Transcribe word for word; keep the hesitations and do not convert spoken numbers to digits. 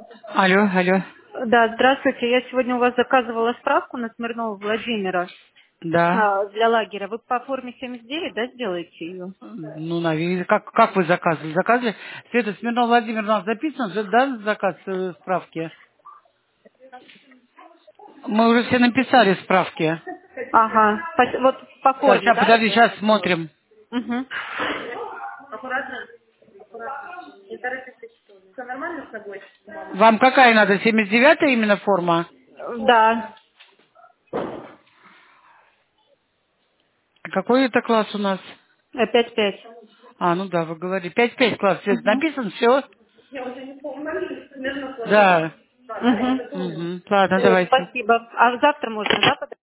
Алло, алло. Да, здравствуйте. Я сегодня у вас заказывала справку на Смирнова Владимира Да. а, для лагеря. Вы по форме семьдесят девять, да, сделаете ее? Ну, наверное, как, как вы заказывали? Заказывали? Света Смирнов Владимир у нас записан, же, да, заказ э, справки? Мы уже все написали справки. Ага. По- вот по Сейчас, форме, сейчас, да, я подожди, сейчас должна сделать? смотрим. Угу. Аккуратно. Аккуратно. Не торопитесь. Все нормально с собой? Вам какая надо? семьдесят девятая именно форма? Да. Какой это класс у нас? Опять пять. А, ну да, вы говорили. пять пять класс. Свет, Угу. написан, все? Я уже не помню. Смирнов Владимир. Да. Угу. Угу. Ладно, Все, давайте. спасибо. А завтра можно, да, подать?